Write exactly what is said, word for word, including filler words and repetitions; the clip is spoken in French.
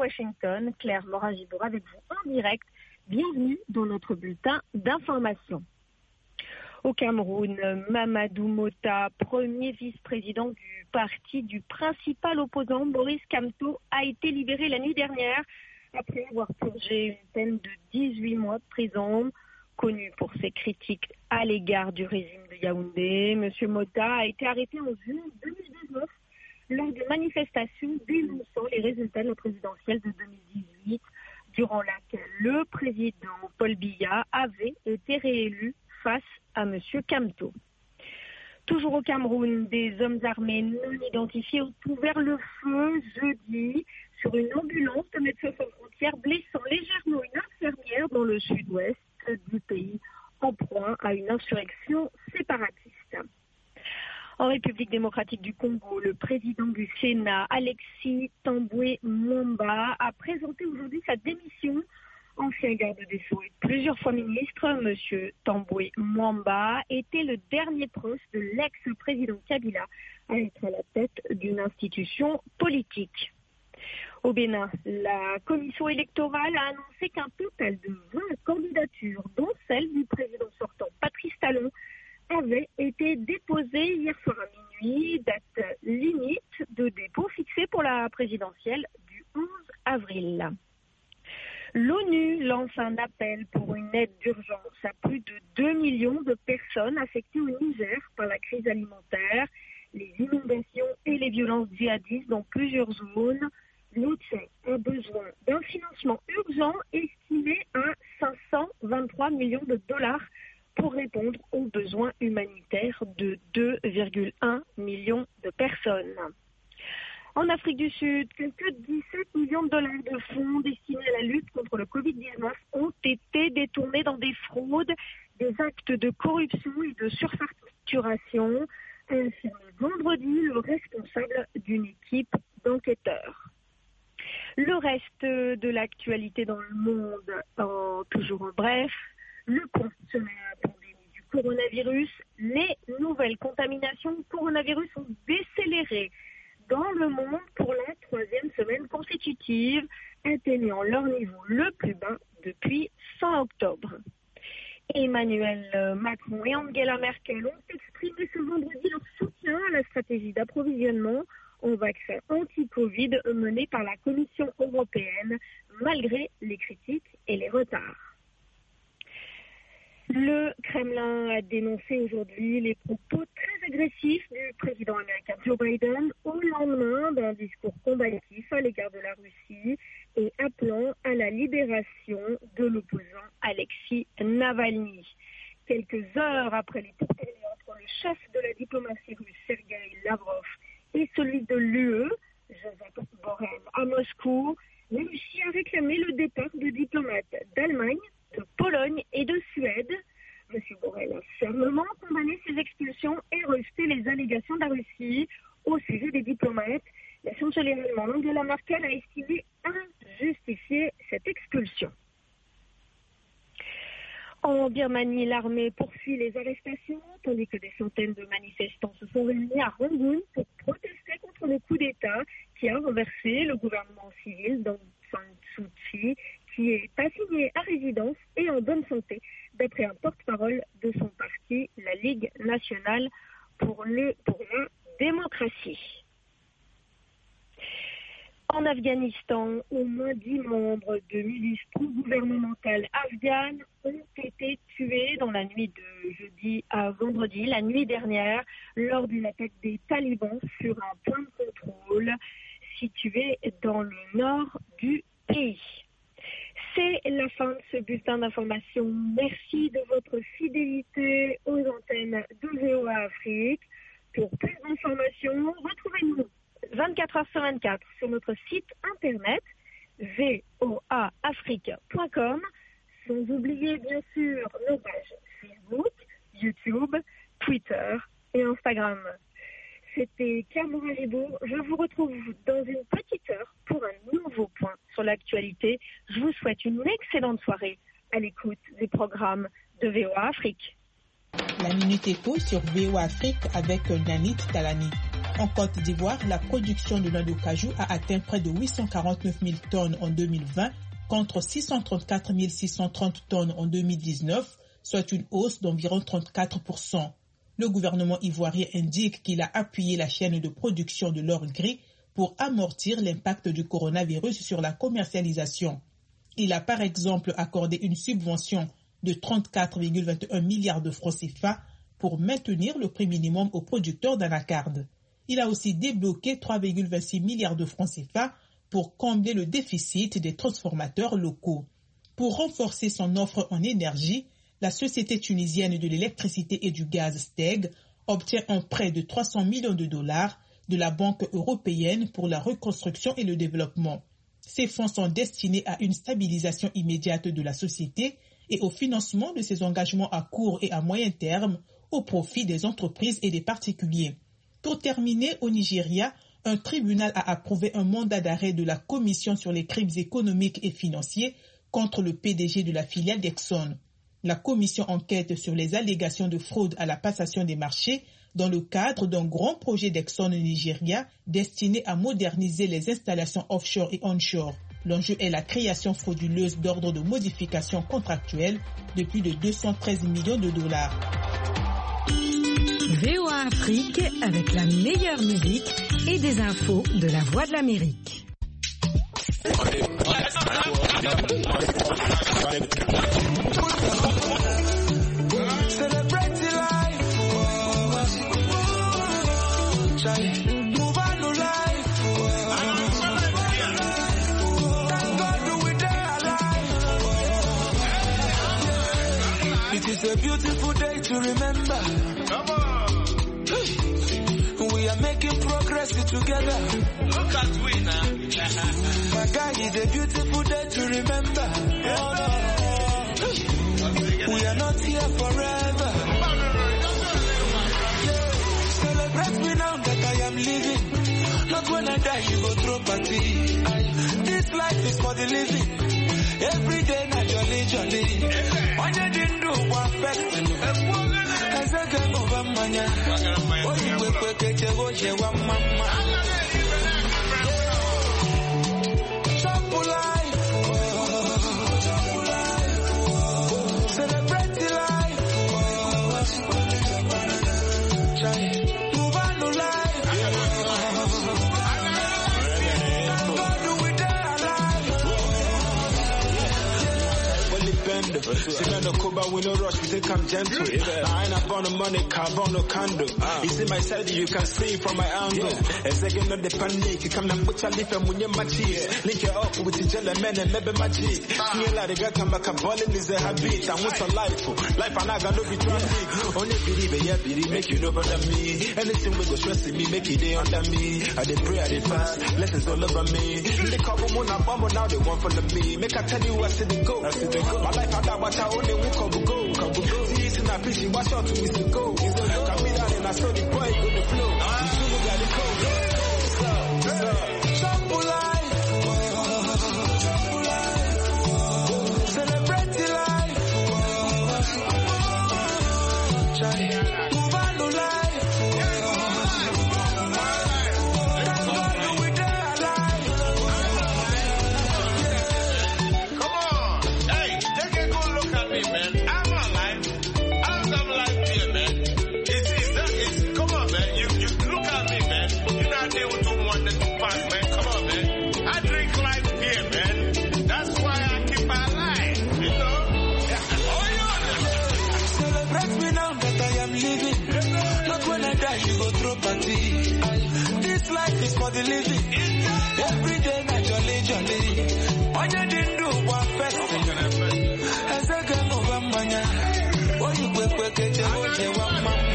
Washington, Claire Morin-Gibour avec vous en direct. Bienvenue dans notre bulletin d'information. Au Cameroun, Mamadou Mota, premier vice-président du parti du principal opposant Maurice Kamto, a été libéré la nuit dernière après avoir purgé une peine de dix-huit mois de prison. Connu pour ses critiques à l'égard du régime de Yaoundé, M. Mota a été arrêté en juin deux mille dix-neuf lors de manifestations dénonçant les résultats de la présidentielle de deux mille dix-huit, durant laquelle le président Paul Biya avait été réélu face à M. Kamto. Toujours au Cameroun, des hommes armés non identifiés ont ouvert le feu jeudi sur une ambulance de Médecins sans frontières, blessant légèrement une infirmière dans le sud-ouest du pays, en proie à une insurrection séparatiste. En République démocratique du Congo, le président du Sénat, Alexis Tambwe Mwamba, a présenté aujourd'hui sa démission. Ancien garde des Sceaux et plusieurs fois ministre, M. Tambwe Mwamba était le dernier proche de l'ex-président Kabila à être à la tête d'une institution politique. Au Bénin, la commission électorale a annoncé qu'un total de vingt candidatures, dont celle du président sortant Patrice Talon, avait été déposée hier soir à minuit, date limite de dépôt fixée pour la présidentielle du onze avril. L'ONU lance un appel pour une aide d'urgence à plus de deux millions de personnes affectées au Niger par la crise alimentaire, les inondations et les violences djihadistes dans plusieurs zones. L'O C A a besoin d'un financement urgent estimé à cinq cent vingt-trois millions de dollars pour répondre aux besoins humanitaires de deux virgule un millions de personnes. En Afrique du Sud, quelques dix-sept millions de dollars de fonds destinés à la lutte contre le covid dix-neuf ont été détournés dans des fraudes, des actes de corruption et de surfacturation, a affirmé vendredi le responsable d'une équipe d'enquêteurs. Le reste de l'actualité dans le monde, en, toujours en bref, le point sur la pandémie du coronavirus. Les nouvelles contaminations du coronavirus ont décéléré dans le monde pour la troisième semaine consécutive, atteignant leur niveau le plus bas depuis fin octobre. Emmanuel Macron et Angela Merkel ont exprimé ce vendredi leur soutien à la stratégie d'approvisionnement en vaccins anti-Covid menée par la Commission européenne, malgré les critiques et les retards. Le Kremlin a dénoncé aujourd'hui les propos très agressifs du président américain Joe Biden au lendemain d'un discours combatif à l'égard de la Russie et appelant à la libération de l'opposant Alexei Navalny. Quelques heures après les pourparlers entre le chef de la diplomatie russe Sergei Lavrov et celui de l'U E, Josep Borrell, à Moscou, la Russie a réclamé le départ de diplomates d'Allemagne, de Pologne et de Suède. M. Borrell a fermement condamné ces expulsions et rejeté les allégations de la Russie au sujet des diplomates. La chancelière allemande Angela Merkel a estimé injustifiée cette expulsion. En Birmanie, l'armée poursuit les arrestations, tandis que des centaines de manifestants se sont réunis à Rangoon pour protester contre le coup d'État qui a renversé le gouvernement civil d'Aung San Suu Kyi, qui est assigné à résidence et en bonne santé, d'après un porte-parole de son parti, la Ligue nationale pour, le, pour la démocratie. En Afghanistan, au moins dix membres de milices pro-gouvernementales afghanes ont été tués dans la nuit de jeudi à vendredi, la nuit dernière, lors d'une attaque des talibans sur un point de contrôle situé dans le nord du pays. C'est la fin de ce bulletin d'information. Merci de votre fidélité aux antennes de V O A Afrique. Pour plus d'informations, retrouvez-nous vingt-quatre heures sur vingt-quatre sur notre site internet v o a afrique point com, sans oublier bien sûr nos pages Facebook, YouTube, Twitter et Instagram. C'était Claire Morin-Gibour. Je vous retrouve dans une petite heure pour un nouveau point sur l'actualité. Je vous souhaite une excellente soirée à l'écoute des programmes de V O A Afrique. La Minute Éco sur V O A Afrique avec Nanit Talani. En Côte d'Ivoire, la production de noix de cajou a atteint près de huit cent quarante-neuf mille tonnes en deux mille vingt contre six cent trente-quatre mille six cent trente tonnes en deux mille dix-neuf, soit une hausse d'environ trente-quatre pour cent. Le gouvernement ivoirien indique qu'il a appuyé la chaîne de production de l'or gris pour amortir l'impact du coronavirus sur la commercialisation. Il a par exemple accordé une subvention de trente-quatre virgule vingt et un milliards de francs C F A pour maintenir le prix minimum aux producteurs d'anacarde. Il a aussi débloqué trois virgule vingt-six milliards de francs C F A pour combler le déficit des transformateurs locaux. Pour renforcer son offre en énergie, la société tunisienne de l'électricité et du gaz S T E G obtient un prêt de trois cents millions de dollars de la Banque européenne pour la reconstruction et le développement. Ces fonds sont destinés à une stabilisation immédiate de la société et au financement de ses engagements à court et à moyen terme au profit des entreprises et des particuliers. Pour terminer, au Nigeria, un tribunal a approuvé un mandat d'arrêt de la Commission sur les crimes économiques et financiers contre le P D G de la filiale d'Exxon. La commission enquête sur les allégations de fraude à la passation des marchés dans le cadre d'un grand projet d'Exxon au Nigeria destiné à moderniser les installations offshore et onshore. L'enjeu est la création frauduleuse d'ordres de modification contractuelle de plus de deux cent treize millions de dollars. V O A Afrique avec la meilleure musique et des infos de la Voix de l'Amérique. It is a beautiful day to remember. Come on. We are making progress together. Look at we now. My guy, it's a beautiful day to remember. Oh, no. We are not here forever. Celebrate me now that I am living. Not when I die, you go throw party. This life is for the living. Every day, not jolly, jolly. When you didn't do one person, as a girl over mania. Oh, you will put it to watch your one mama. Shop life. Celebrate the life. Move on to life. See me no coba, we no rush, we take come gentle. Yeah. I ain't up on the money, carve on no candle. Uh. You see my side, you can see from my angle. Yeah. A second of the panic, you come and put your lip and when you're my cheese. Yeah. Link it up with the jelly man and maybe my cheek. Feel like the guy come back, a ballin' is a habit. And what's a life for? Life and I got no be traffic. Only believe it, yeah, believe, make you know better me. Anything we go stressing me, make it day under me. I dey pray, I dey fast, lessons all over me. They couple moon and bomb, now they want follow me. Make I tell you I see the go. I see the go. My life, I got what I only want to go. See it in a fish, watch out to miss the go. Come me down and I saw the boy go the flow. You soon got the code. Shop life. Celebrate the life. Move on to life. You go throw party. This life is for the living. Every day, not jolly, jolly. When you didn't do one festival, as a girl over mania. Oh, you quick, quick, get your one mama.